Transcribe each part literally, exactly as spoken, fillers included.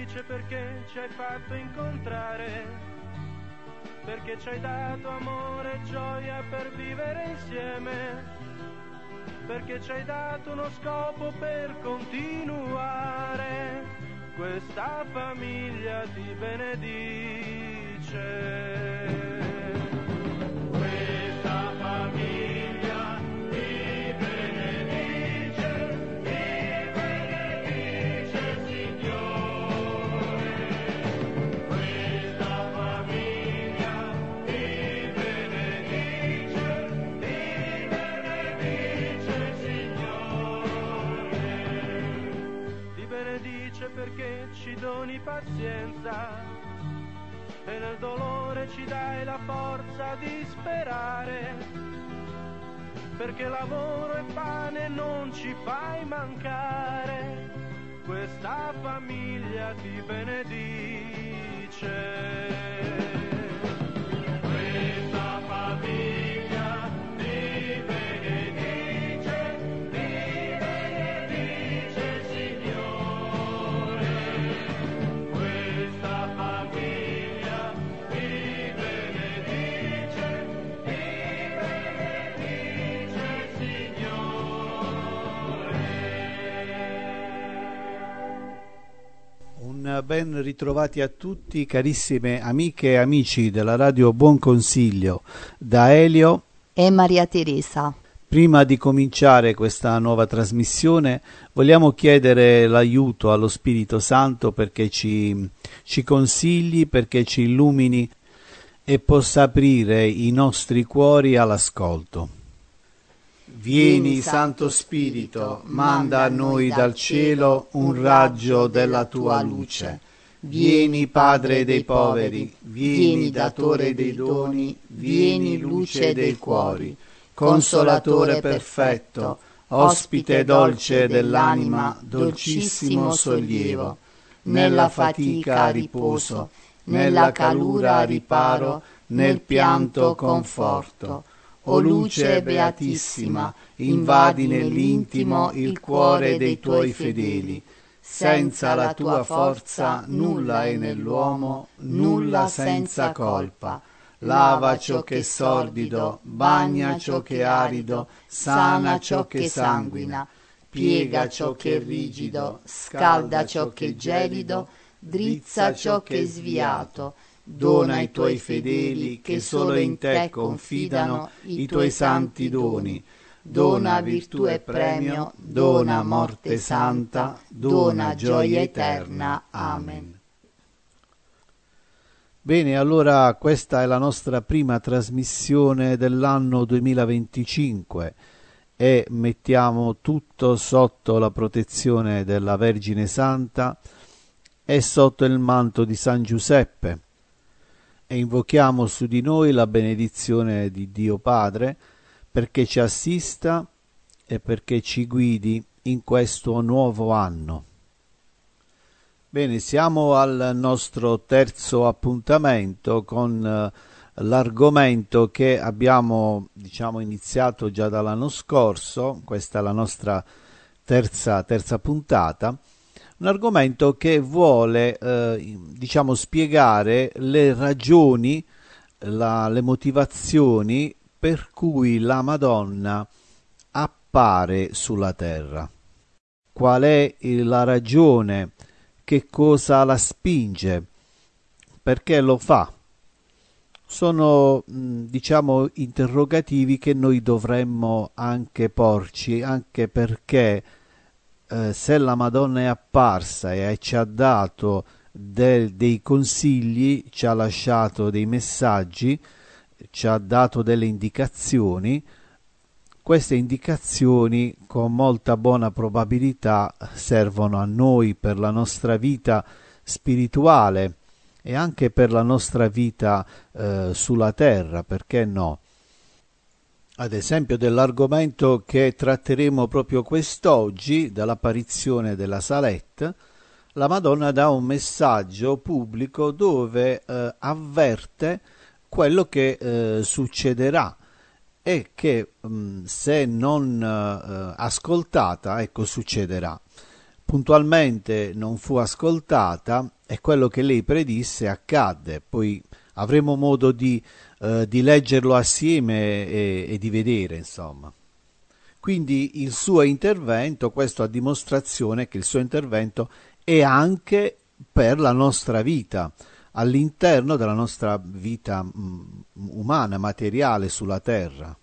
benedice perché ci hai fatto incontrare, perché ci hai dato amore e gioia per vivere insieme, perché ci hai dato uno scopo per continuare. Questa famiglia ti benedice. Questa famiglia ti benedice, ti benedice Signore. Questa famiglia ti benedice, ti benedice Signore. Ti benedice perché ci doni pazienza e nel dolore ci dai la forza di sperare, perché lavoro e pane non ci fai mancare. Questa famiglia ti benedice. Questa famiglia ti benedice, ti benedice Signore. Questa famiglia ti benedice, ti benedice Signore. Un ben ritrovati a tutti, carissime amiche e amici della Radio Buon Consiglio, da Elio e Maria Teresa. Prima di cominciare questa nuova trasmissione vogliamo chiedere l'aiuto allo Spirito Santo perché ci, ci consigli, perché ci illumini e possa aprire i nostri cuori all'ascolto. Vieni, Santo Spirito, manda a noi dal cielo un raggio della tua luce. Vieni, Padre dei poveri, vieni, Datore dei doni, vieni, luce dei cuori, Consolatore perfetto, ospite dolce dell'anima, dolcissimo sollievo. Nella fatica riposo, nella calura riparo, nel pianto conforto. O luce beatissima, invadi nell'intimo il cuore dei tuoi fedeli. Senza la tua forza nulla è nell'uomo, nulla senza colpa. Lava ciò che è sordido, bagna ciò che è arido, sana ciò che sanguina, piega ciò che è rigido, scalda ciò che è gelido, drizza ciò che è sviato. Dona ai tuoi fedeli che solo in te confidano i tuoi santi doni. Dona virtù e premio, dona morte santa, dona gioia eterna. Amen. Bene, allora questa è la nostra prima trasmissione dell'anno duemilaventicinque e mettiamo tutto sotto la protezione della Vergine Santa e sotto il manto di San Giuseppe. E invochiamo su di noi la benedizione di Dio Padre perché ci assista e perché ci guidi in questo nuovo anno. Bene, siamo al nostro terzo appuntamento con eh, l'argomento che abbiamo, diciamo, iniziato già dall'anno scorso. Questa è la nostra terza, terza puntata. Un argomento che vuole eh, diciamo spiegare le ragioni, la, le motivazioni per cui la Madonna appare sulla terra. Qual è la ragione? Che cosa la spinge? Perché lo fa? Sono diciamo interrogativi che noi dovremmo anche porci, anche perché Eh, se la Madonna è apparsa e ci ha dato del, dei consigli, ci ha lasciato dei messaggi, ci ha dato delle indicazioni, queste indicazioni con molta buona probabilità servono a noi per la nostra vita spirituale e anche per la nostra vita eh, sulla terra, perché no? Ad esempio dell'argomento che tratteremo proprio quest'oggi, dall'apparizione della Salette, la Madonna dà un messaggio pubblico dove eh, avverte quello che eh, succederà e che mh, se non eh, ascoltata, ecco, succederà. Puntualmente non fu ascoltata e quello che lei predisse accadde. Poi avremo modo di, eh, di leggerlo assieme e, e di vedere, insomma. Quindi il suo intervento, questo a dimostrazione che il suo intervento è anche per la nostra vita, all'interno della nostra vita mh, umana, materiale sulla terra.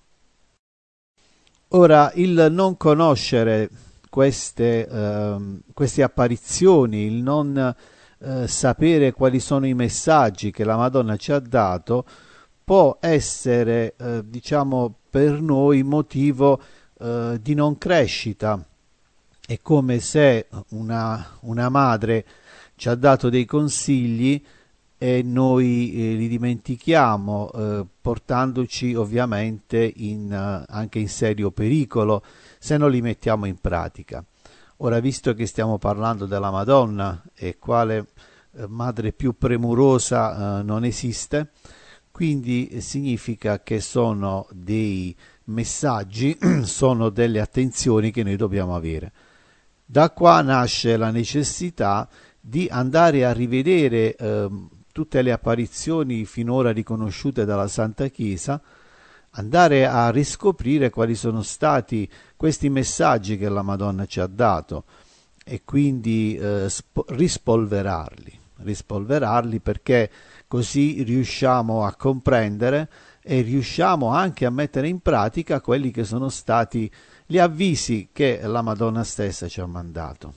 Ora, il non conoscere queste, eh, queste apparizioni, il non eh, sapere quali sono i messaggi che la Madonna ci ha dato, può essere, eh, diciamo, per noi motivo eh, di non crescita. È come se una, una madre ci ha dato dei consigli e noi eh, li dimentichiamo, eh, portandoci ovviamente in, eh, anche in serio pericolo se non li mettiamo in pratica. Ora, visto che stiamo parlando della Madonna, e quale eh, madre più premurosa eh, non esiste, quindi eh, significa che sono dei messaggi, sono delle attenzioni che noi dobbiamo avere. Da qua nasce la necessità di andare a rivedere eh, tutte le apparizioni finora riconosciute dalla Santa Chiesa, andare a riscoprire quali sono stati questi messaggi che la Madonna ci ha dato e quindi eh, sp- rispolverarli, rispolverarli perché così riusciamo a comprendere e riusciamo anche a mettere in pratica quelli che sono stati gli avvisi che la Madonna stessa ci ha mandato.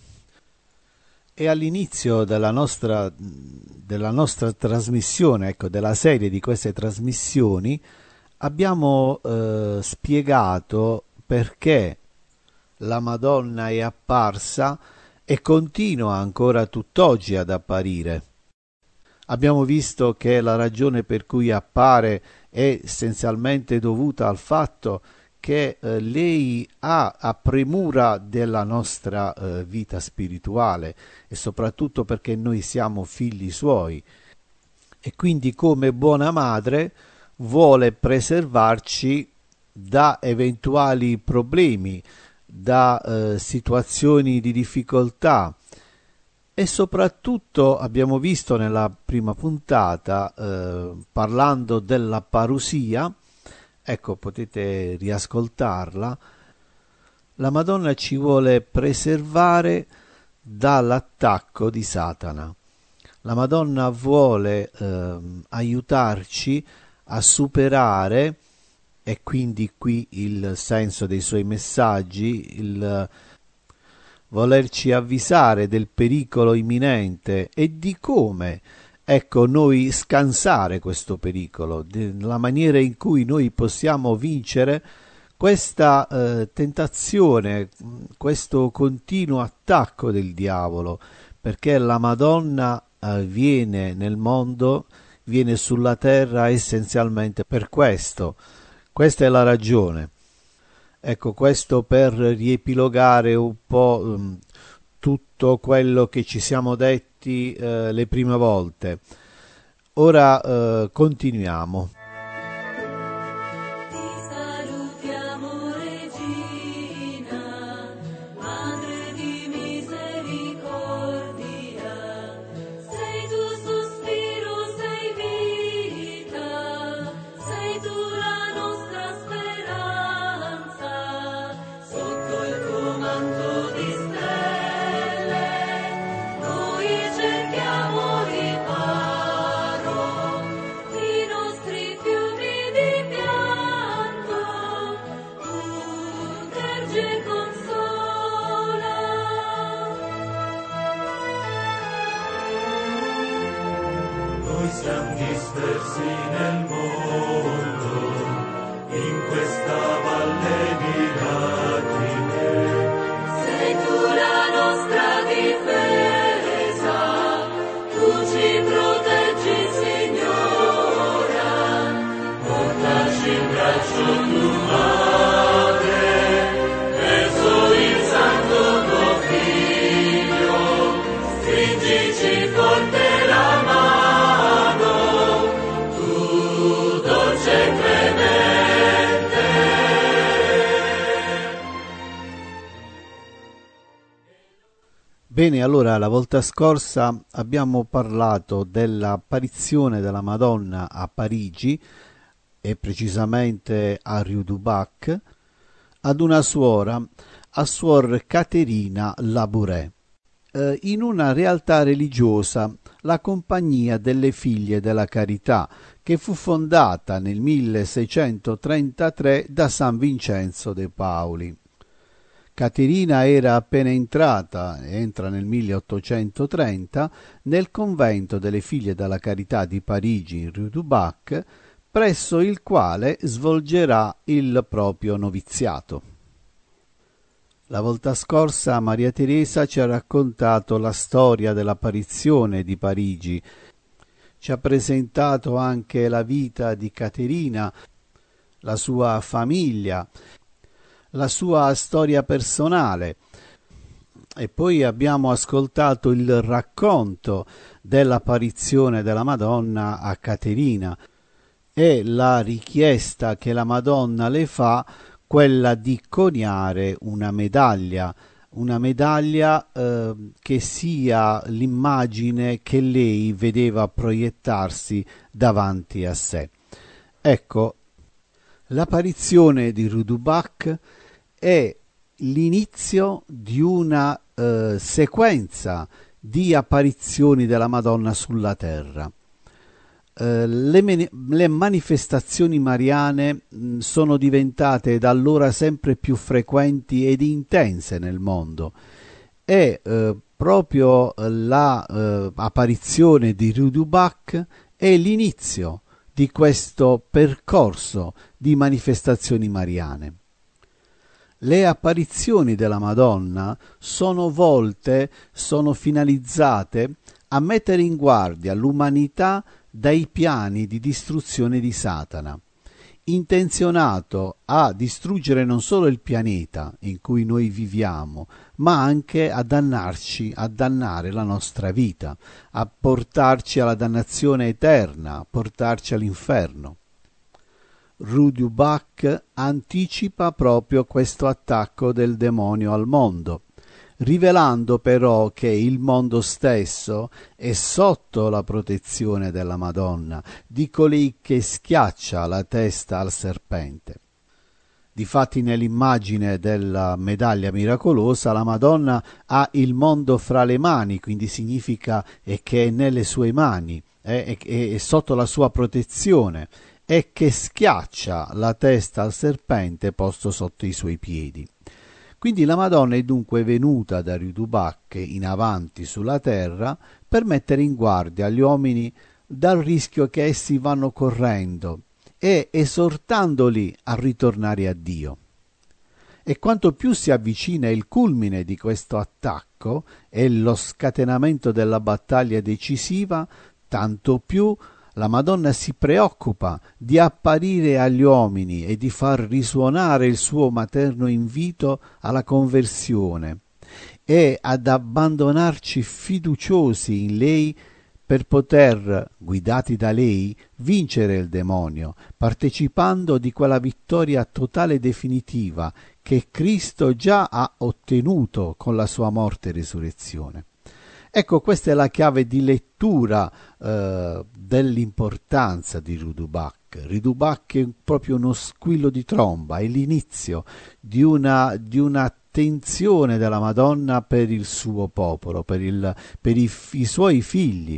E all'inizio della nostra, della nostra trasmissione, ecco, della serie di queste trasmissioni, abbiamo eh, spiegato perché la Madonna è apparsa e continua ancora tutt'oggi ad apparire. Abbiamo visto che la ragione per cui appare è essenzialmente dovuta al fatto che eh, lei ha a premura della nostra eh, vita spirituale e soprattutto perché noi siamo figli suoi e quindi come buona madre vuole preservarci da eventuali problemi, da eh, situazioni di difficoltà e soprattutto abbiamo visto nella prima puntata eh, parlando della parusia. Ecco, potete riascoltarla. La Madonna ci vuole preservare dall'attacco di Satana. La Madonna vuole eh, aiutarci a superare, e quindi qui il senso dei suoi messaggi, il volerci avvisare del pericolo imminente e di come ecco noi scansare questo pericolo, la maniera in cui noi possiamo vincere questa eh, tentazione, questo continuo attacco del diavolo, perché la Madonna eh, viene nel mondo, viene sulla terra essenzialmente per questo. Questa è la ragione. Ecco, questo per riepilogare un po' um, tutto quello che ci siamo detti eh, le prime volte. Ora eh, continuiamo. Bene, allora la volta scorsa abbiamo parlato dell'apparizione della Madonna a Parigi e precisamente a Rue du Bac ad una suora, a Suor Caterina Labouré, eh, in una realtà religiosa, la Compagnia delle Figlie della Carità, che fu fondata nel milleseicentotrentatré da San Vincenzo de Pauli. Caterina era appena entrata, entra nel milleottocentotrenta, nel convento delle Figlie della Carità di Parigi in Rue du Bac, presso il quale svolgerà il proprio noviziato. La volta scorsa Maria Teresa ci ha raccontato la storia dell'apparizione di Parigi, ci ha presentato anche la vita di Caterina, la sua famiglia, la sua storia personale, e poi abbiamo ascoltato il racconto dell'apparizione della Madonna a Caterina e la richiesta che la Madonna le fa, quella di coniare una medaglia, una medaglia eh, che sia l'immagine che lei vedeva proiettarsi davanti a sé. Ecco, l'apparizione di Rue du Bac è l'inizio di una eh, sequenza di apparizioni della Madonna sulla terra. Eh, le, le manifestazioni mariane mh, sono diventate da allora sempre più frequenti ed intense nel mondo e eh, proprio la eh, apparizione di Rue du Bac è l'inizio di questo percorso di manifestazioni mariane. Le apparizioni della Madonna sono volte, sono finalizzate a mettere in guardia l'umanità dai piani di distruzione di Satana, intenzionato a distruggere non solo il pianeta in cui noi viviamo, ma anche a dannarci, a dannare la nostra vita, a portarci alla dannazione eterna, a portarci all'inferno. Rue du Bac anticipa proprio questo attacco del demonio al mondo, rivelando però che il mondo stesso è sotto la protezione della Madonna, di colei che schiaccia la testa al serpente. Difatti nell'immagine della medaglia miracolosa la Madonna ha il mondo fra le mani, quindi significa che è nelle sue mani, è, è, è sotto la sua protezione, e che schiaccia la testa al serpente posto sotto i suoi piedi. Quindi la Madonna è dunque venuta da Rue du Bac in avanti sulla terra per mettere in guardia gli uomini dal rischio che essi vanno correndo e esortandoli a ritornare a Dio. E quanto più si avvicina il culmine di questo attacco e lo scatenamento della battaglia decisiva, tanto più la Madonna si preoccupa di apparire agli uomini e di far risuonare il suo materno invito alla conversione e ad abbandonarci fiduciosi in lei per poter, guidati da lei, vincere il demonio, partecipando di quella vittoria totale e definitiva che Cristo già ha ottenuto con la sua morte e risurrezione. Ecco, questa è la chiave di lettura eh, dell'importanza di Rue du Bac. Rue du Bac è proprio uno squillo di tromba, è l'inizio di una, di un'attenzione della Madonna per il suo popolo, per, il, per i, i suoi figli.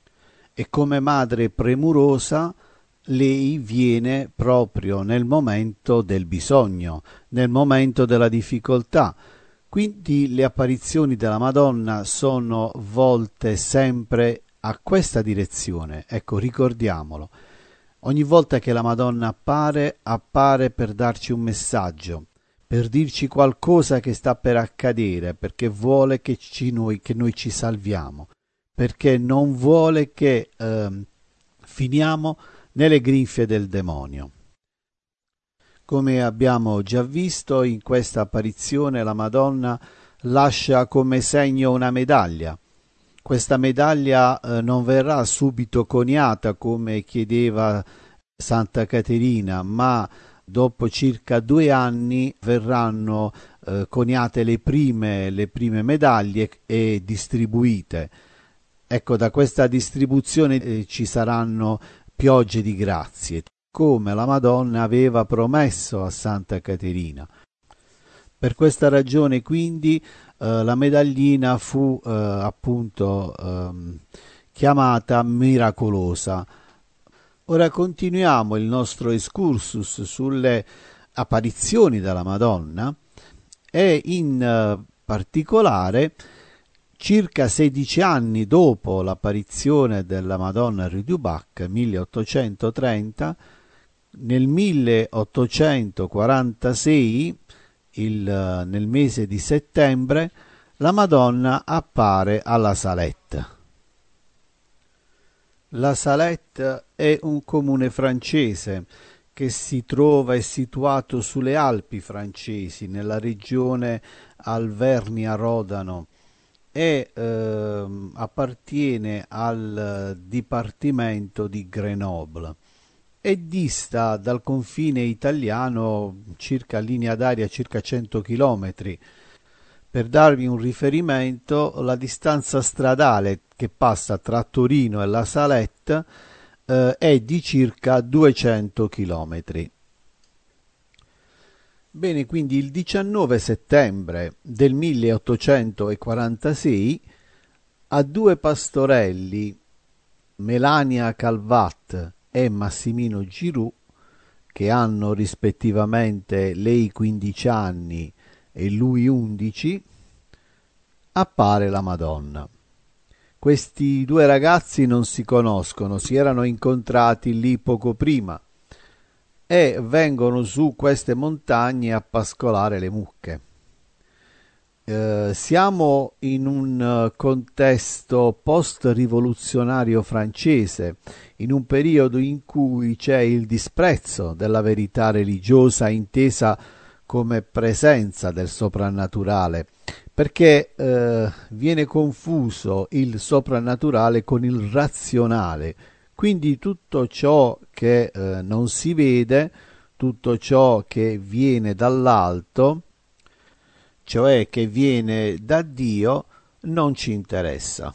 E come madre premurosa lei viene proprio nel momento del bisogno, nel momento della difficoltà. Quindi le apparizioni della Madonna sono volte sempre a questa direzione. Ecco, ricordiamolo. Ogni volta che la Madonna appare, appare per darci un messaggio, per dirci qualcosa che sta per accadere, perché vuole che, ci noi, che noi ci salviamo, perché non vuole che eh, finiamo nelle grinfie del demonio. Come abbiamo già visto, in questa apparizione la Madonna lascia come segno una medaglia. Questa medaglia eh, non verrà subito coniata come chiedeva Santa Caterina, ma dopo circa due anni verranno eh, coniate le prime, le prime medaglie e distribuite. Ecco, da questa distribuzione eh, ci saranno piogge di grazie, come la Madonna aveva promesso a Santa Caterina. Per questa ragione quindi eh, la medaglina fu eh, appunto ehm, chiamata miracolosa. Ora continuiamo il nostro excursus sulle apparizioni della Madonna e in eh, particolare circa sedici anni dopo l'apparizione della Madonna a Ridubac, milleottocentotrenta, nel milleottocentoquarantasei, il, nel mese di settembre, la Madonna appare alla Salette. La Salette è un comune francese che si trova è situato sulle Alpi francesi, nella regione Alvernia-Rodano, e eh, appartiene al dipartimento di Grenoble e dista dal confine italiano circa linea d'aria circa cento chilometri. Per darvi un riferimento, la distanza stradale che passa tra Torino e la Salette eh, è di circa duecento chilometri. Bene, quindi il diciannove settembre del milleottocentoquarantasei a due pastorelli, Melania Calvat e Massimino Giroux, che hanno rispettivamente lei quindici anni e lui undici, appare la Madonna. Questi due ragazzi non si conoscono, si erano incontrati lì poco prima e vengono su queste montagne a pascolare le mucche. Eh, siamo in un contesto post-rivoluzionario francese, in un periodo in cui c'è il disprezzo della verità religiosa intesa come presenza del soprannaturale, perché eh, viene confuso il soprannaturale con il razionale. Quindi tutto ciò che eh, non si vede, tutto ciò che viene dall'alto, cioè che viene da Dio, non ci interessa.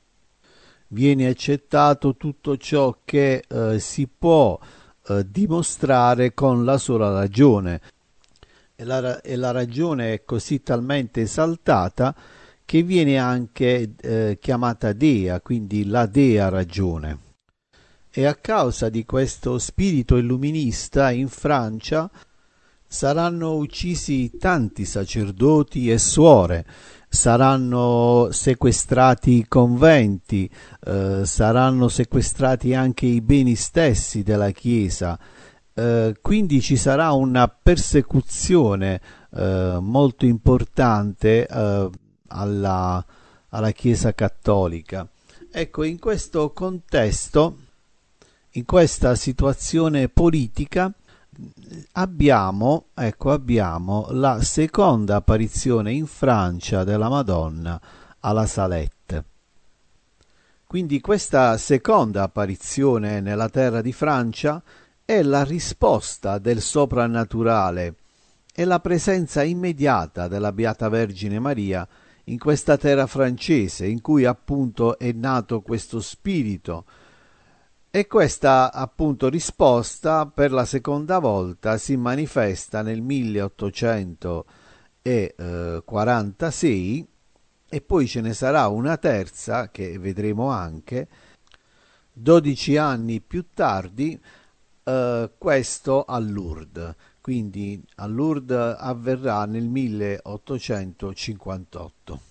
Viene accettato tutto ciò che eh, si può eh, dimostrare con la sola ragione. E la, e la ragione è così talmente esaltata che viene anche eh, chiamata Dea, quindi la Dea ragione. E a causa di questo spirito illuminista in Francia saranno uccisi tanti sacerdoti e suore, saranno sequestrati i conventi, eh, saranno sequestrati anche i beni stessi della Chiesa, eh, quindi ci sarà una persecuzione eh, molto importante eh, alla, alla Chiesa cattolica. Ecco, in questo contesto, in questa situazione politica, abbiamo, ecco, abbiamo la seconda apparizione in Francia della Madonna alla Salette. Quindi questa seconda apparizione nella terra di Francia è la risposta del soprannaturale e la presenza immediata della Beata Vergine Maria in questa terra francese in cui appunto è nato questo spirito. E questa appunto risposta per la seconda volta si manifesta nel milleottocentoquarantasei e poi ce ne sarà una terza che vedremo anche dodici anni più tardi, eh, questo a Lourdes. Quindi a Lourdes avverrà nel milleottocentocinquantotto.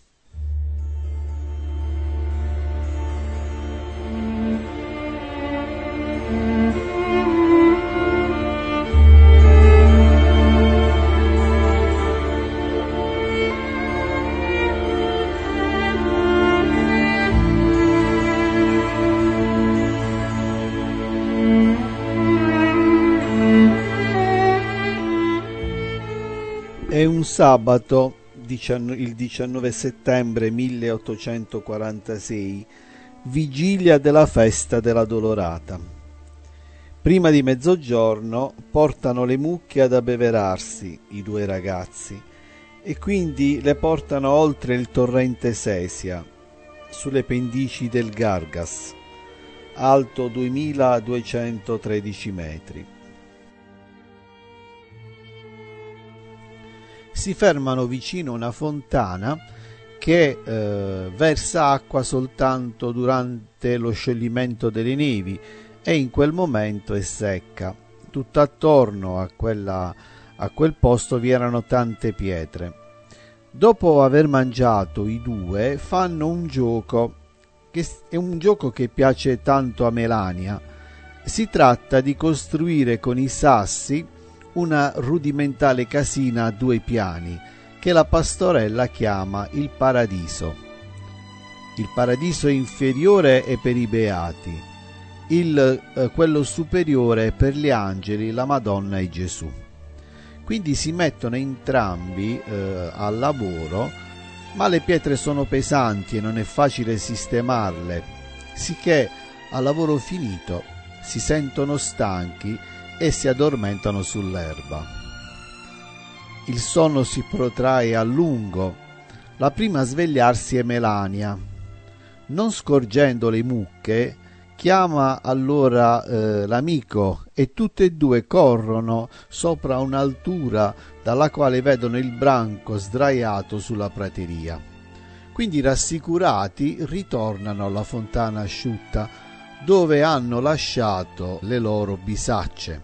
È un sabato, il diciannove settembre milleottocentoquarantasei, vigilia della festa della Dolorata. Prima di mezzogiorno portano le mucche ad abbeverarsi i due ragazzi e quindi le portano oltre il torrente Sesia, sulle pendici del Gargas, alto duemiladuecentotredici metri. Si fermano vicino a una fontana che eh, versa acqua soltanto durante lo scioglimento delle nevi e in quel momento è secca. Tutto attorno a, quella, a quel posto vi erano tante pietre. Dopo aver mangiato, i due fanno un gioco, che è un gioco che piace tanto a Melania. Si tratta di costruire con i sassi una rudimentale casina a due piani che la pastorella chiama il paradiso. Il paradiso inferiore è per i beati, il, eh, quello superiore è per gli angeli, la Madonna e Gesù. Quindi si mettono entrambi eh, al lavoro, ma le pietre sono pesanti e non è facile sistemarle, sicché al lavoro finito si sentono stanchi e si addormentano sull'erba. Il sonno si protrae a lungo. La prima a svegliarsi è Melania. Non scorgendo le mucche, chiama allora eh, l'amico e tutte e due corrono sopra un'altura dalla quale vedono il branco sdraiato sulla prateria. Quindi rassicurati ritornano alla fontana asciutta dove hanno lasciato le loro bisacce.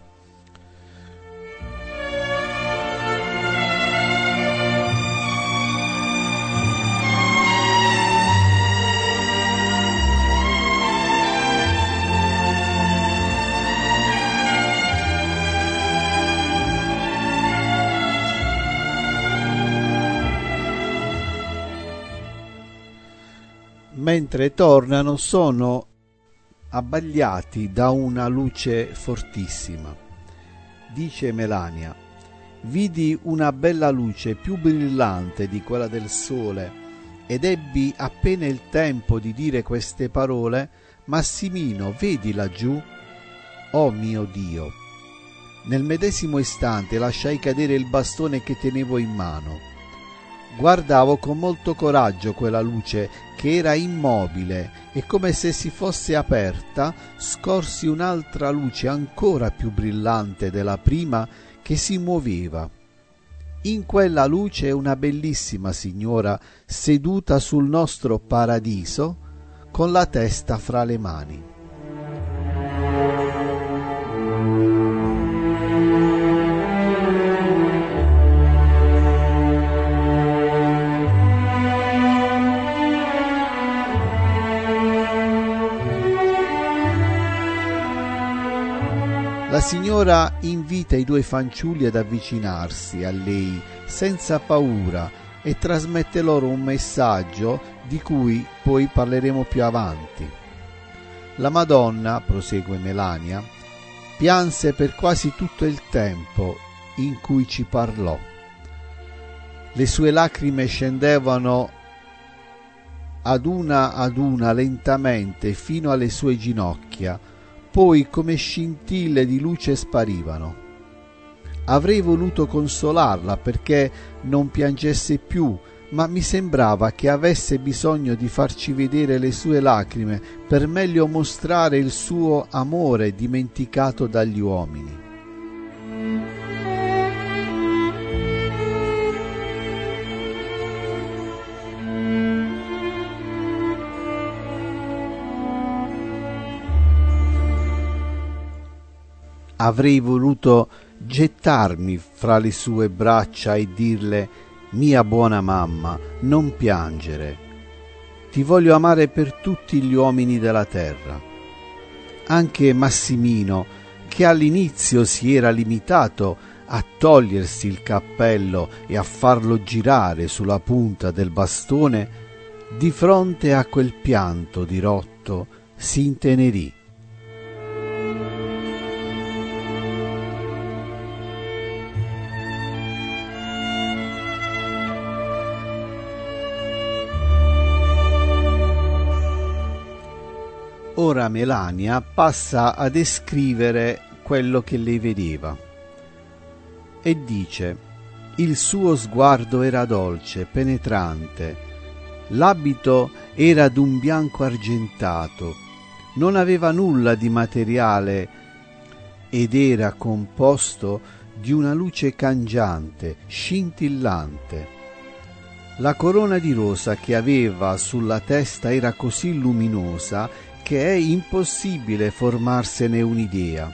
Mentre tornano sono abbagliati da una luce fortissima. Dice Melania: vidi una bella luce più brillante di quella del sole ed ebbi appena il tempo di dire queste parole: Massimino, vedi laggiù? Oh mio Dio! Nel medesimo istante lasciai cadere il bastone che tenevo in mano. Guardavo con molto coraggio quella luce che era immobile e come se si fosse aperta scorsi un'altra luce ancora più brillante della prima che si muoveva. In quella luce una bellissima signora seduta sul nostro paradiso con la testa fra le mani. La signora invita i due fanciulli ad avvicinarsi a lei senza paura e trasmette loro un messaggio di cui poi parleremo più avanti. La Madonna, prosegue Melania, pianse per quasi tutto il tempo in cui ci parlò. Le sue lacrime scendevano ad una ad una lentamente fino alle sue ginocchia, poi come scintille di luce sparivano. Avrei voluto consolarla perché non piangesse più, ma mi sembrava che avesse bisogno di farci vedere le sue lacrime per meglio mostrare il suo amore dimenticato dagli uomini. Avrei voluto gettarmi fra le sue braccia e dirle: mia buona mamma, non piangere. Ti voglio amare per tutti gli uomini della terra. Anche Massimino, che all'inizio si era limitato a togliersi il cappello e a farlo girare sulla punta del bastone, di fronte a quel pianto dirotto si intenerì. Ora Melania passa a descrivere quello che lei vedeva e dice: Il suo sguardo era dolce, penetrante. L'abito era d'un bianco argentato. Non aveva nulla di materiale ed era composto di una luce cangiante, scintillante. La corona di rosa che aveva sulla testa era così luminosa che è impossibile formarsene un'idea.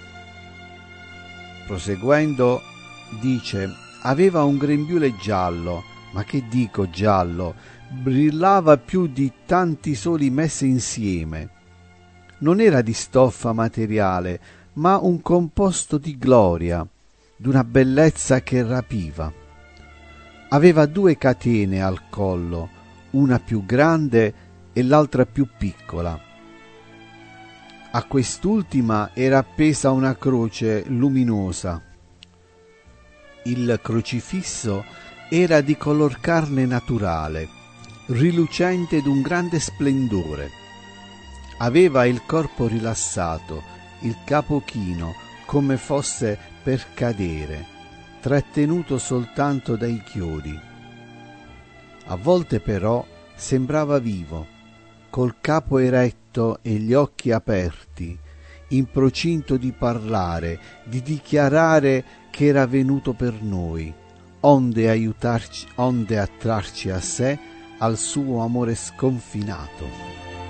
Proseguendo, dice: aveva un grembiule giallo, ma che dico giallo, brillava più di tanti soli messi insieme. Non era di stoffa materiale, ma un composto di gloria, d'una bellezza che rapiva. Aveva due catene al collo, una più grande e l'altra più piccola. A quest'ultima era appesa una croce luminosa. Il crocifisso era di color carne naturale, rilucente d'un grande splendore. Aveva il corpo rilassato, il capo chino, come fosse per cadere, trattenuto soltanto dai chiodi. A volte però sembrava vivo, col capo eretto e gli occhi aperti, in procinto di parlare, di dichiarare che era venuto per noi, onde aiutarci, onde attrarci a sé, al suo amore sconfinato.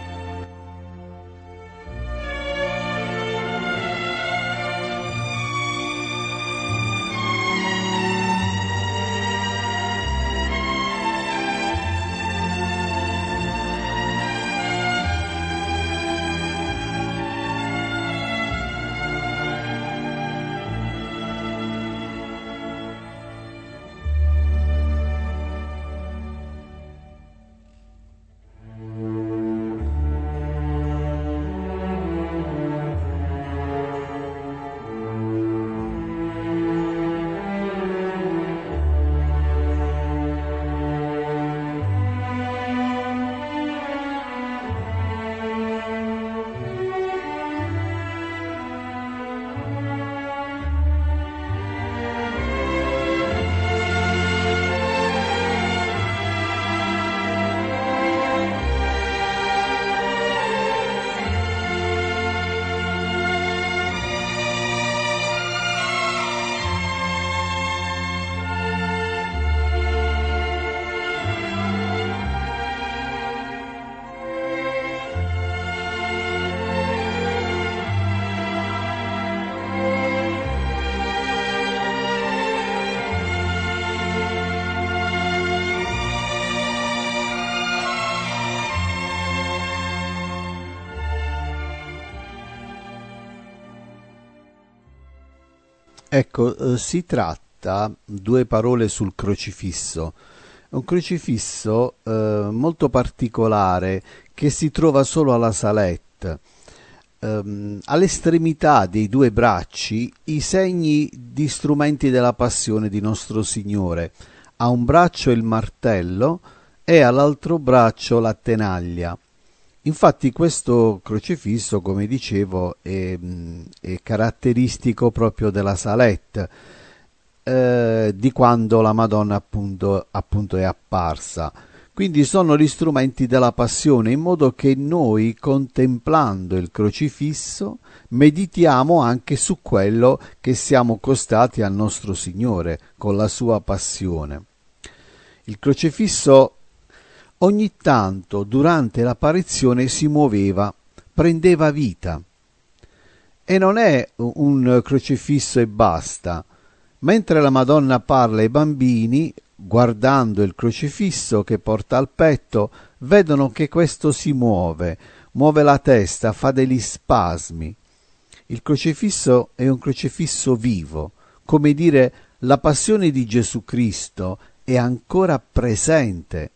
Ecco, eh, si tratta, due parole sul crocifisso, un crocifisso eh, molto particolare che si trova solo alla Salette. Um, all'estremità dei due bracci i segni di strumenti della passione di nostro Signore. A un braccio il martello e all'altro braccio la tenaglia. Infatti questo crocifisso, come dicevo, è, è caratteristico proprio della Salette, eh, di quando la Madonna appunto, appunto è apparsa. Quindi sono gli strumenti della passione, in modo che noi, contemplando il crocifisso, meditiamo anche su quello che siamo costati al nostro Signore con la sua passione. Il crocifisso ogni tanto durante l'apparizione si muoveva, prendeva vita. E non è un crocifisso e basta. Mentre la Madonna parla ai bambini, guardando il crocifisso che porta al petto, vedono che questo si muove, muove la testa, fa degli spasmi. Il crocifisso è un crocifisso vivo, come dire, la passione di Gesù Cristo è ancora presente.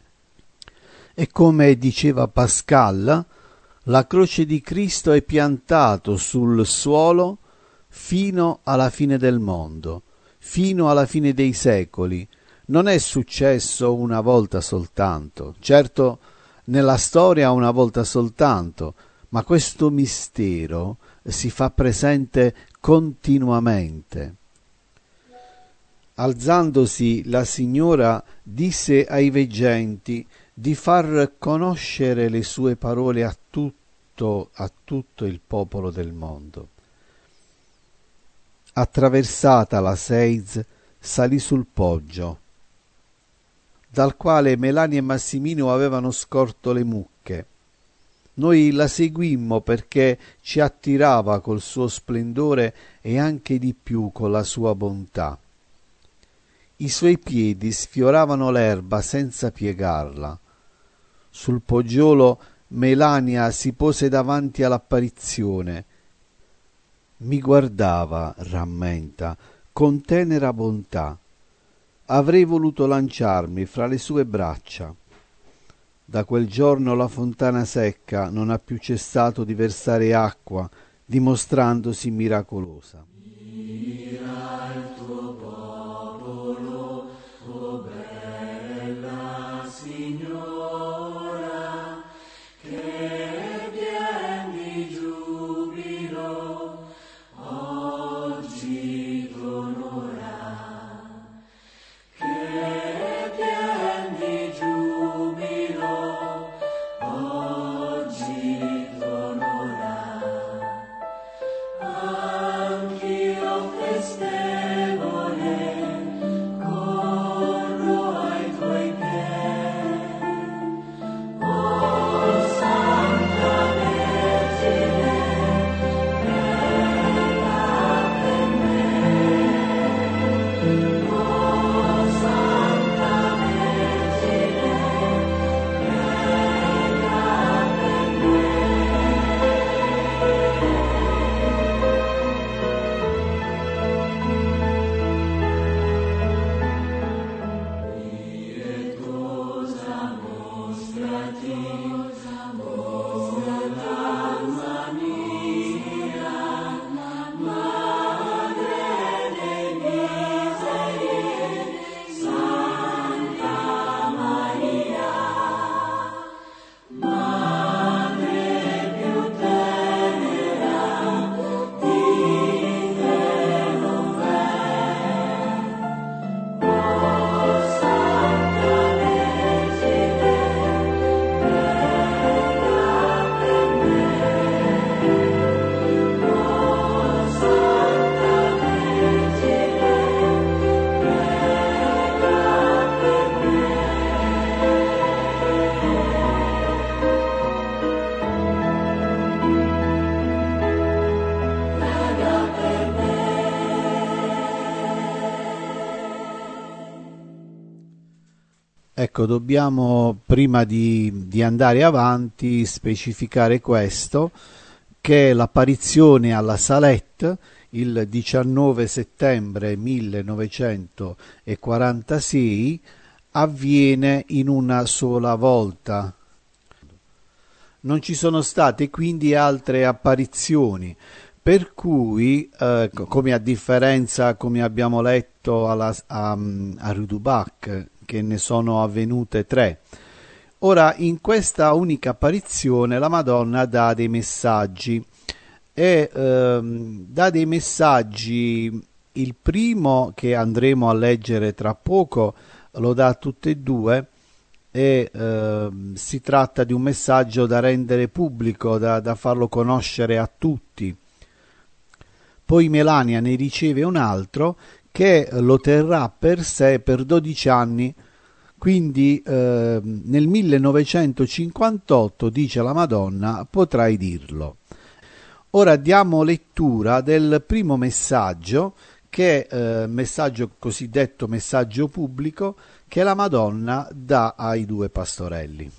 E come diceva Pascal, la croce di Cristo è piantato sul suolo fino alla fine del mondo, fino alla fine dei secoli. Non è successo una volta soltanto, certo nella storia una volta soltanto, ma questo mistero si fa presente continuamente. Alzandosi, la signora disse ai veggenti di far conoscere le sue parole a tutto, a tutto il popolo del mondo. Attraversata la Seiz, salì sul poggio, dal quale Melania e Massimino avevano scorto le mucche. Noi la seguimmo perché ci attirava col suo splendore e anche di più con la sua bontà. I suoi piedi sfioravano l'erba senza piegarla. Sul poggiolo Melania si pose davanti all'apparizione. Mi guardava, rammenta, con tenera bontà. Avrei voluto lanciarmi fra le sue braccia. Da quel giorno la fontana secca non ha più cessato di versare acqua, dimostrandosi miracolosa. Mira il tuo popolo, o bella Signora, che vien di giubilo oggi t'onora, che vien di giubilo oggi t'onora. Anch'io festevole corro ai tuoi piedi, o Santa Vergine, prega per me, o Santa Vergine, prega per me. Pietosa mostrati, o l'alma mia, Madre dei miseri, Santa Maria, Madre più tenera di te non v'è. O Santa Vergine, prega per me. O Santa Vergine, prega per me. Prega per me. Ecco, dobbiamo, prima di, di andare avanti, specificare questo, che l'apparizione alla Salette il diciannove settembre millenovecentoquarantasei avviene in una sola volta. Non ci sono state quindi altre apparizioni, per cui, eh, co- come a differenza, come abbiamo letto alla, a, a Rudubac, che ne sono avvenute tre. Ora, in questa unica apparizione, la Madonna dà dei messaggi e ehm, dà dei messaggi. Il primo, che andremo a leggere tra poco, lo dà a tutte e due, e ehm, si tratta di un messaggio da rendere pubblico, da, da farlo conoscere a tutti. Poi Melania ne riceve un altro che lo terrà per sé per dodici anni, quindi eh, nel millenovecentocinquantotto, dice la Madonna, potrai dirlo. Ora diamo lettura del primo messaggio, che è eh, messaggio cosiddetto messaggio pubblico, che la Madonna dà ai due pastorelli.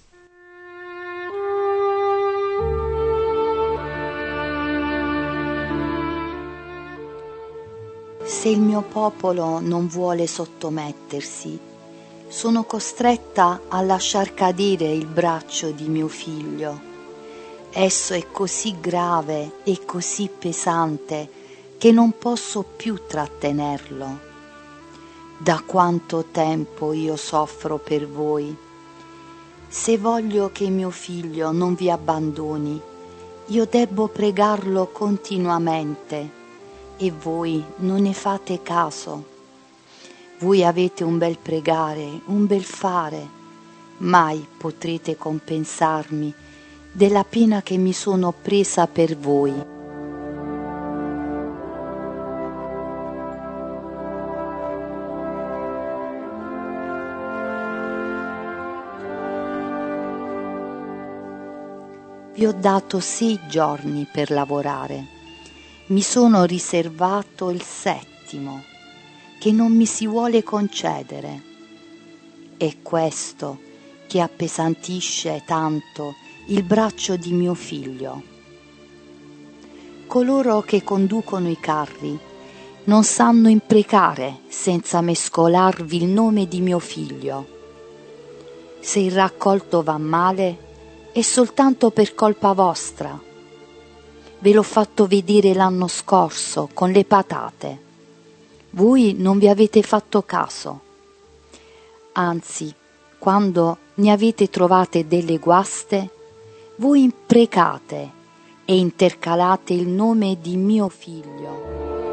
Se il mio popolo non vuole sottomettersi, sono costretta a lasciar cadere il braccio di mio figlio. Esso è così grave e così pesante che non posso più trattenerlo. Da quanto tempo io soffro per voi. Se voglio che mio figlio non vi abbandoni, io debbo pregarlo continuamente, e voi non ne fate caso. Voi avete un bel pregare, un bel fare, mai potrete compensarmi della pena che mi sono presa per voi. Vi ho dato sei giorni per lavorare, mi sono riservato il settimo, che non mi si vuole concedere. È questo che appesantisce tanto il braccio di mio figlio. Coloro che conducono i carri non sanno imprecare senza mescolarvi il nome di mio figlio. Se il raccolto va male, è soltanto per colpa vostra. Ve l'ho fatto vedere l'anno scorso con le patate. Voi non vi avete fatto caso. Anzi, quando ne avete trovate delle guaste, voi imprecate e intercalate il nome di mio figlio.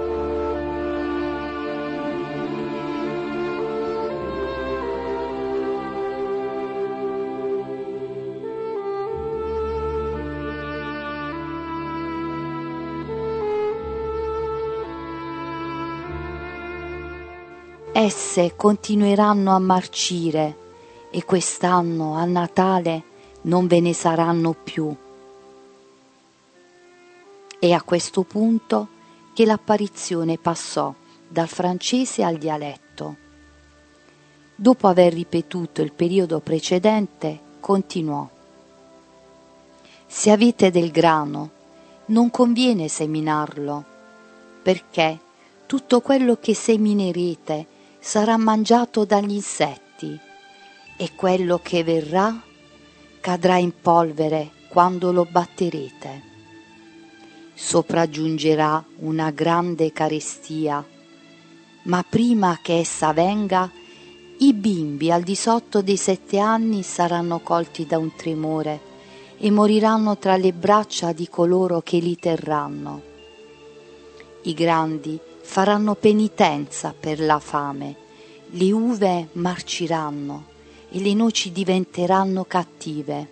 Esse continueranno a marcire e quest'anno a Natale non ve ne saranno più. E a questo punto che l'apparizione passò dal francese al dialetto. Dopo aver ripetuto il periodo precedente, continuò. Se avete del grano, non conviene seminarlo, perché tutto quello che seminerete sarà mangiato dagli insetti e quello che verrà cadrà in polvere quando lo batterete. Sopraggiungerà una grande carestia, ma prima che essa venga, i bimbi al di sotto dei sette anni saranno colti da un tremore e moriranno tra le braccia di coloro che li terranno. I grandi faranno penitenza per la fame, le uve marciranno e le noci diventeranno cattive.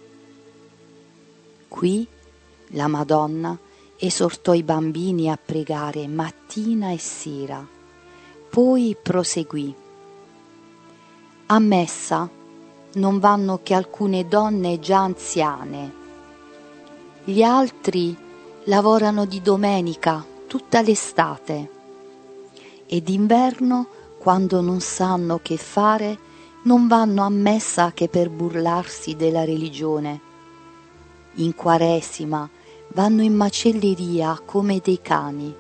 Qui la Madonna esortò i bambini a pregare mattina e sera, poi proseguì. A messa non vanno che alcune donne già anziane. Gli altri lavorano di domenica tutta l'estate e d'inverno, quando non sanno che fare, non vanno a messa che per burlarsi della religione. In Quaresima vanno in macelleria come dei cani.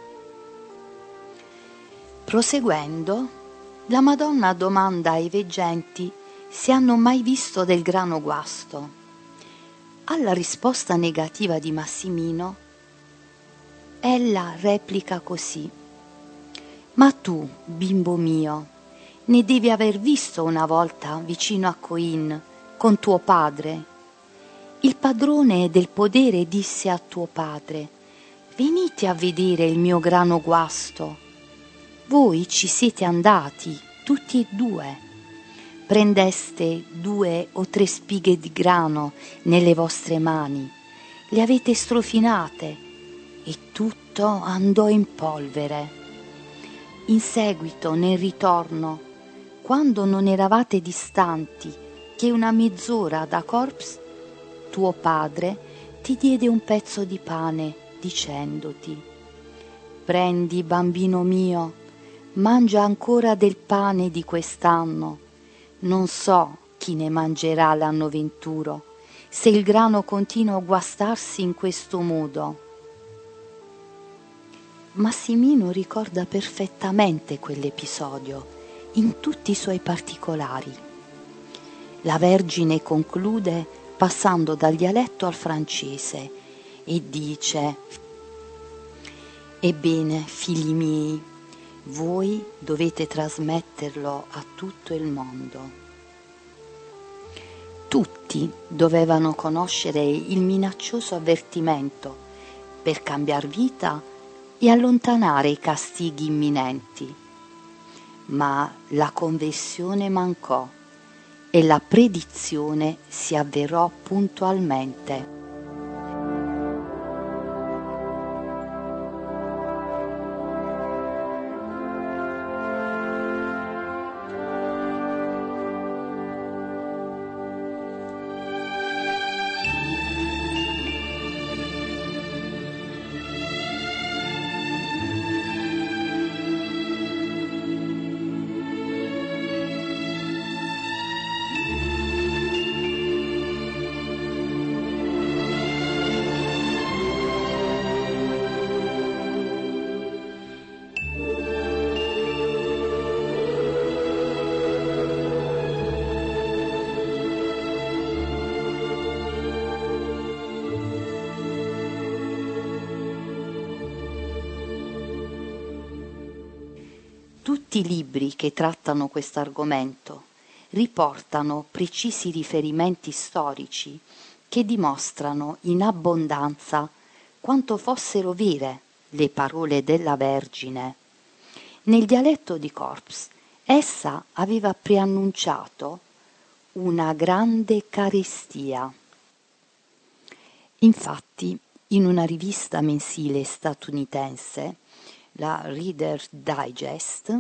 Proseguendo, la Madonna domanda ai veggenti se hanno mai visto del grano guasto. Alla risposta negativa di Massimino, ella replica così: ma tu, bimbo mio, ne devi aver visto una volta vicino a Coin con tuo padre. Il padrone del podere disse a tuo padre: venite a vedere il mio grano guasto. Voi ci siete andati, tutti e due. Prendeste due o tre spighe di grano nelle vostre mani, le avete strofinate e tutto andò in polvere. In seguito, nel ritorno, quando non eravate distanti che una mezz'ora da Corps, tuo padre ti diede un pezzo di pane, dicendoti: prendi, bambino mio, mangia ancora del pane di quest'anno. Non so chi ne mangerà l'anno venturo, se il grano continua a guastarsi in questo modo. Massimino ricorda perfettamente quell'episodio, in tutti i suoi particolari. La Vergine conclude passando dal dialetto al francese e dice: ebbene, figli miei, voi dovete trasmetterlo a tutto il mondo. Tutti dovevano conoscere il minaccioso avvertimento per cambiar vita e allontanare i castighi imminenti. ma la conversione mancò e la predizione si avverò puntualmente. Tutti i libri che trattano questo argomento riportano precisi riferimenti storici che dimostrano in abbondanza quanto fossero vere le parole della Vergine. Nel dialetto di Corps, essa aveva preannunciato una grande carestia. Infatti, in una rivista mensile statunitense, la Reader's Digest,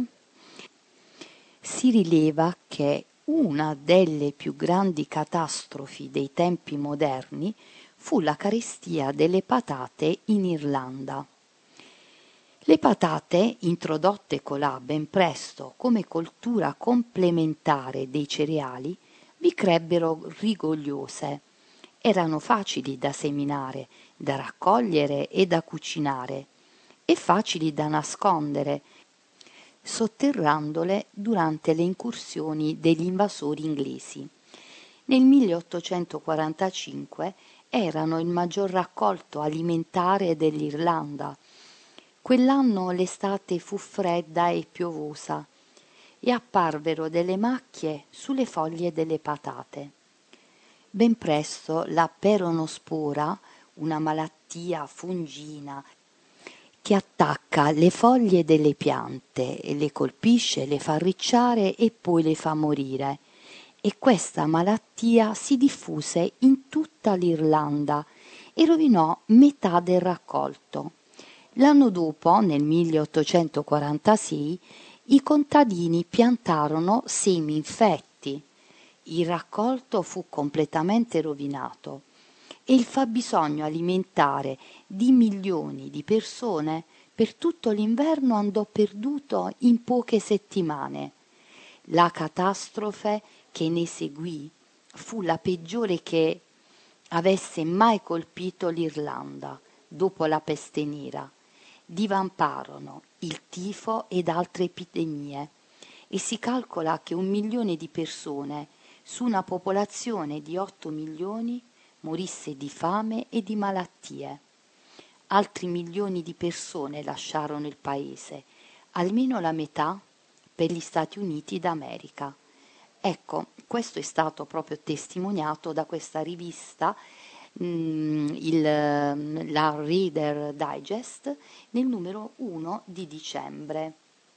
si rileva che una delle più grandi catastrofi dei tempi moderni fu la carestia delle patate in Irlanda. Le patate, introdotte colà ben presto come coltura complementare dei cereali, vi crebbero rigogliose. Erano facili da seminare, da raccogliere e da cucinare, e facili da nascondere, sotterrandole durante le incursioni degli invasori inglesi. Nel milleottocentoquarantacinque erano il maggior raccolto alimentare dell'Irlanda. Quell'anno l'estate fu fredda e piovosa e apparvero delle macchie sulle foglie delle patate. Ben presto la peronospora, una malattia fungina che attacca le foglie delle piante e le colpisce, le fa arricciare e poi le fa morire. E questa malattia si diffuse in tutta l'Irlanda e rovinò metà del raccolto. L'anno dopo, nel milleottocentoquarantasei, i contadini piantarono semi infetti. Il raccolto fu completamente rovinato e il fabbisogno alimentare di milioni di persone per tutto l'inverno andò perduto in poche settimane. La catastrofe che ne seguì fu la peggiore che avesse mai colpito l'Irlanda dopo la peste nera. Divamparono il tifo ed altre epidemie e si calcola che un milione di persone su una popolazione di otto milioni morisse di fame e di malattie. Altri milioni di persone lasciarono il paese, almeno la metà per gli Stati Uniti d'America. Ecco, questo è stato proprio testimoniato da questa rivista, mh, il, la Reader Digest, nel numero uno di dicembre.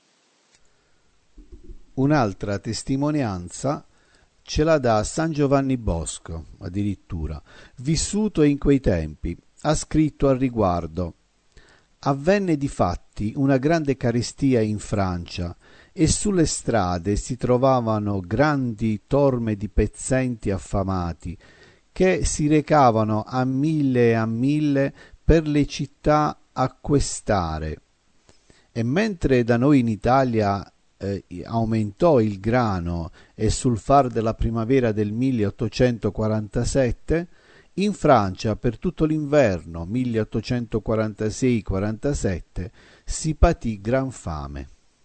Un'altra testimonianza ce la dà San Giovanni Bosco, addirittura, vissuto in quei tempi. Ha scritto al riguardo: avvenne difatti una grande carestia in Francia e sulle strade si trovavano grandi torme di pezzenti affamati che si recavano a mille e a mille per le città a questare. E mentre da noi in Italia eh, aumentò il grano e sul far della primavera del milleottocentoquarantasette, in Francia per tutto l'inverno milleottocentoquarantasei quarantasette si patì gran fame.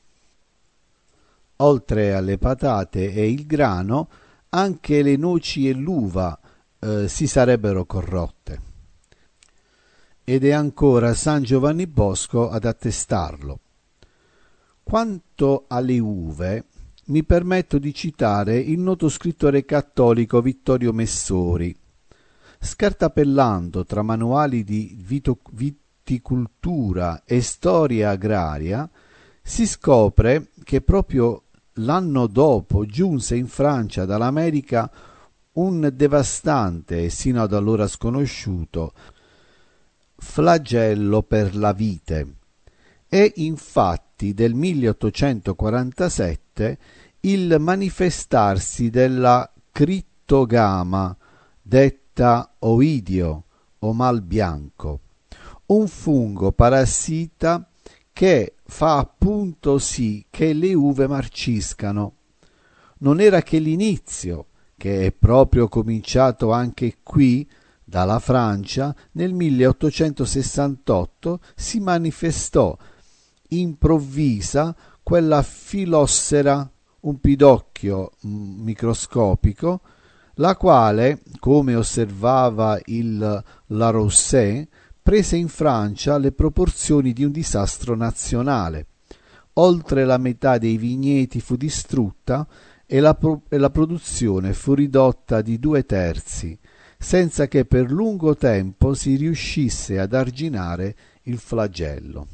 Oltre alle patate e il grano, anche le noci e l'uva eh, si sarebbero corrotte. Ed è ancora San Giovanni Bosco ad attestarlo. Quanto alle uve, mi permetto di citare il noto scrittore cattolico Vittorio Messori. Scartapellando tra manuali di vito, viticoltura e storia agraria, si scopre che proprio l'anno dopo giunse in Francia dall'America un devastante e sino ad allora sconosciuto flagello per la vite. È infatti del milleottocentoquarantasette il manifestarsi della crittogama, detta oidio o mal bianco, un fungo parassita che fa appunto sì che le uve marciscano. Non era che l'inizio, che è proprio cominciato anche qui dalla Francia. Nel milleottocentosessantotto si manifestò improvvisa quella filossera, un pidocchio microscopico, la quale, come osservava il Larousset, prese in Francia le proporzioni di un disastro nazionale. Oltre la metà dei vigneti fu distrutta e la, pro- e la produzione fu ridotta di due terzi, senza che per lungo tempo si riuscisse ad arginare il flagello.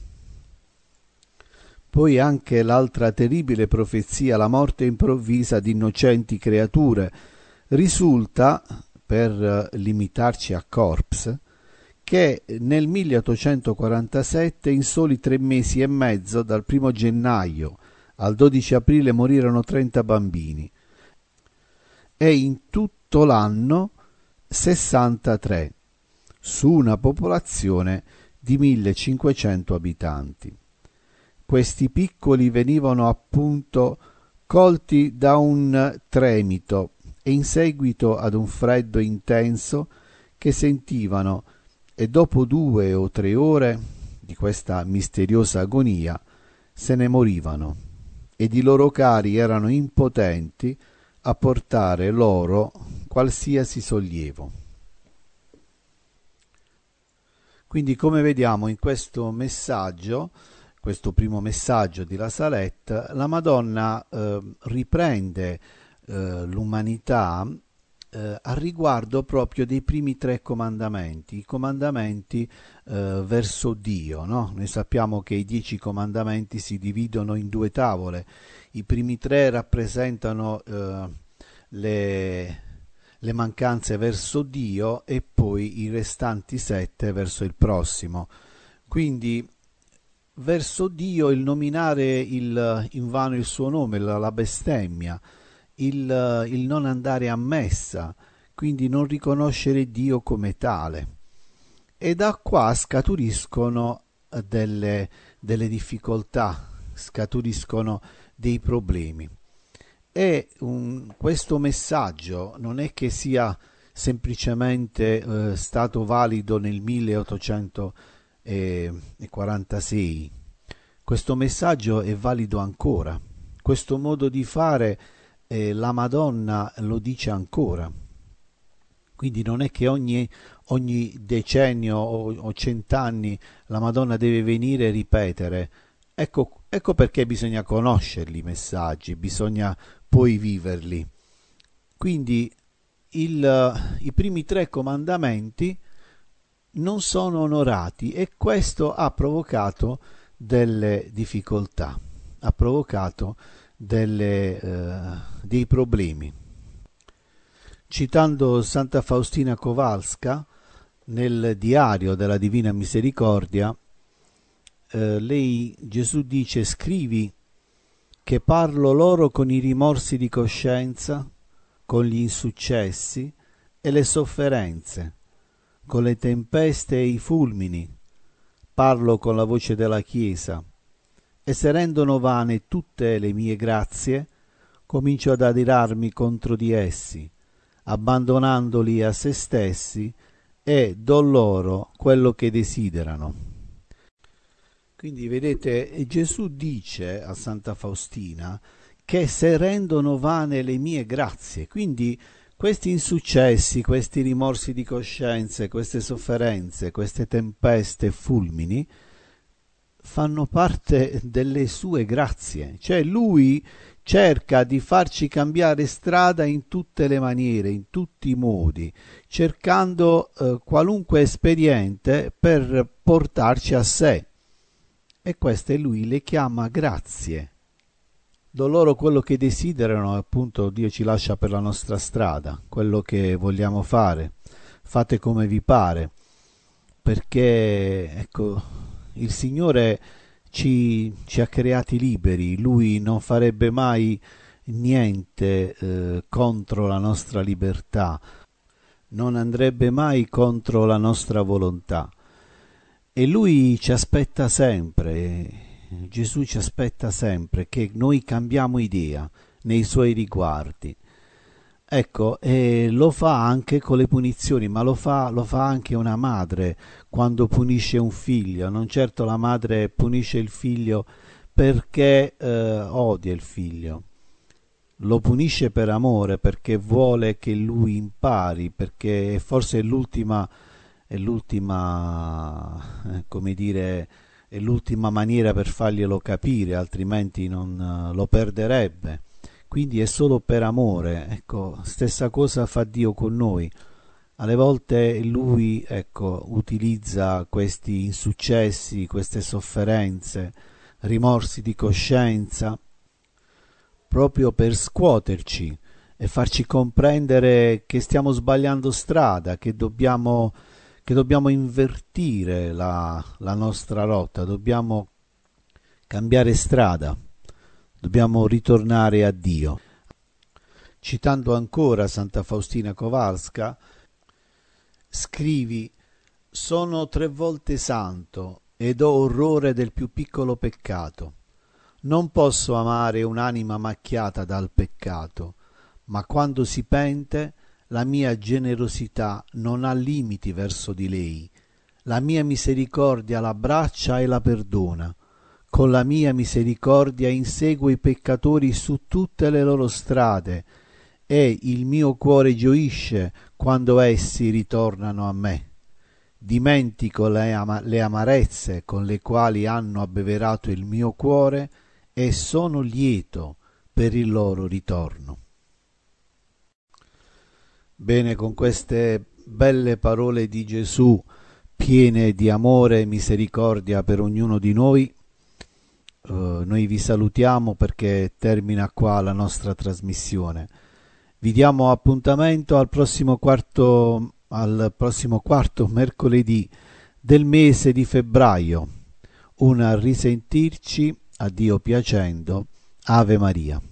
Poi anche l'altra terribile profezia, la morte improvvisa di innocenti creature, risulta, per limitarci a corps, che nel milleottocentoquarantasette, in soli tre mesi e mezzo, dal primo gennaio al dodici aprile, morirono trenta bambini e in tutto l'anno sessantatré, su una popolazione di millecinquecento abitanti. Questi piccoli venivano appunto colti da un tremito e in seguito ad un freddo intenso che sentivano, e dopo due o tre ore di questa misteriosa agonia se ne morivano, ed i loro cari erano impotenti a portare loro qualsiasi sollievo. Quindi, come vediamo in questo messaggio, questo primo messaggio di La Salette, la Madonna eh, riprende eh, l'umanità eh, a riguardo proprio dei primi tre comandamenti, i comandamenti eh, verso Dio, no? Noi sappiamo che i dieci comandamenti si dividono in due tavole. I primi tre rappresentano eh, le, le mancanze verso Dio e poi i restanti sette verso il prossimo. Quindi verso Dio il nominare il, invano il suo nome, la, la bestemmia, il, il non andare a messa, quindi non riconoscere Dio come tale. E da qua scaturiscono delle, delle difficoltà, scaturiscono dei problemi. E un, questo messaggio non è che sia semplicemente eh, stato valido nel milleottocentoquarantasei. Questo messaggio è valido ancora. Questo modo di fare eh, la Madonna lo dice ancora. Quindi non è che ogni, ogni decennio o, o cent'anni la Madonna deve venire e ripetere. Ecco, ecco perché bisogna conoscerli i messaggi, bisogna poi viverli. Quindi il, i primi tre comandamenti non sono onorati e questo ha provocato delle difficoltà, ha provocato delle, eh, dei problemi. Citando Santa Faustina Kowalska, nel diario della Divina Misericordia, eh, lei, Gesù dice: scrivi che parlo loro con i rimorsi di coscienza, con gli insuccessi e le sofferenze, con le tempeste e i fulmini, parlo con la voce della Chiesa, e se rendono vane tutte le mie grazie, comincio ad adirarmi contro di essi, abbandonandoli a se stessi, e do loro quello che desiderano. Quindi vedete, Gesù dice a Santa Faustina che se rendono vane le mie grazie, quindi questi insuccessi, questi rimorsi di coscienza, queste sofferenze, queste tempeste e fulmini fanno parte delle sue grazie, cioè lui cerca di farci cambiare strada in tutte le maniere, in tutti i modi, cercando eh, qualunque espediente per portarci a sé, e queste lui le chiama grazie. do loro quello che desiderano, appunto Dio ci lascia per la nostra strada, quello che vogliamo fare, fate come vi pare, perché ecco, il Signore ci, ci ha creati liberi, Lui non farebbe mai niente eh, contro la nostra libertà, non andrebbe mai contro la nostra volontà, e Lui ci aspetta sempre, Gesù ci aspetta sempre che noi cambiamo idea nei Suoi riguardi. Ecco, e lo fa anche con le punizioni, ma lo fa, lo fa anche una madre quando punisce un figlio. Non certo la madre punisce il figlio perché eh, odia il figlio, lo punisce per amore, perché vuole che lui impari, perché forse è l'ultima, è l'ultima, eh, come dire, è l'ultima maniera per farglielo capire, altrimenti non uh, lo perderebbe. Quindi è solo per amore. Ecco, stessa cosa fa Dio con noi. Alle volte Lui, ecco, utilizza questi insuccessi, queste sofferenze, rimorsi di coscienza, proprio per scuoterci e farci comprendere che stiamo sbagliando strada, che dobbiamo, che dobbiamo invertire la, la nostra rotta, dobbiamo cambiare strada, dobbiamo ritornare a Dio. Citando ancora Santa Faustina Kowalska, scrivi: sono tre volte santo ed ho orrore del più piccolo peccato. Non posso amare un'anima macchiata dal peccato, ma quando si pente la mia generosità non ha limiti verso di lei. La mia misericordia l'abbraccia e la perdona. Con la mia misericordia inseguo i peccatori su tutte le loro strade e il mio cuore gioisce quando essi ritornano a me. Dimentico le, ama- le amarezze con le quali hanno abbeverato il mio cuore e sono lieto per il loro ritorno. Bene, con queste belle parole di Gesù, piene di amore e misericordia per ognuno di noi, Uh, noi vi salutiamo perché termina qua la nostra trasmissione. Vi diamo appuntamento al prossimo quarto, al prossimo quarto mercoledì del mese di febbraio. Un risentirci, a Dio piacendo. Ave Maria.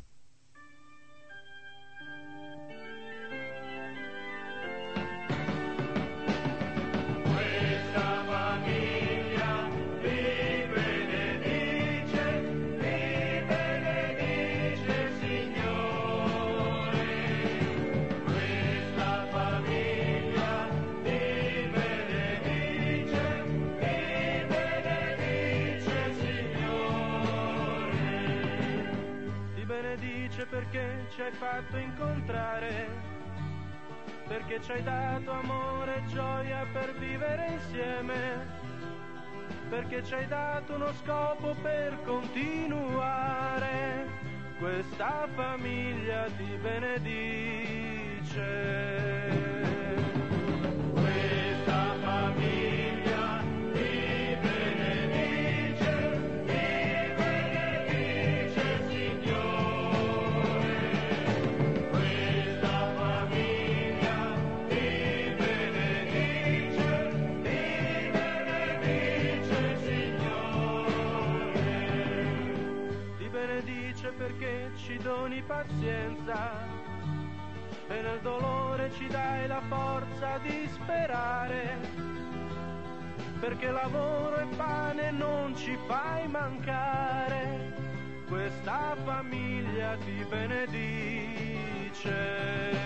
Perché ci hai fatto incontrare, perché ci hai dato amore e gioia per vivere insieme, perché ci hai dato uno scopo per continuare. Questa famiglia ti benedice. Questa famiglia ti benedice, ti benedice Signore. Perché ci doni pazienza e nel dolore ci dai la forza di sperare, perché lavoro e pane non ci fai mancare. Questa famiglia ti benedice.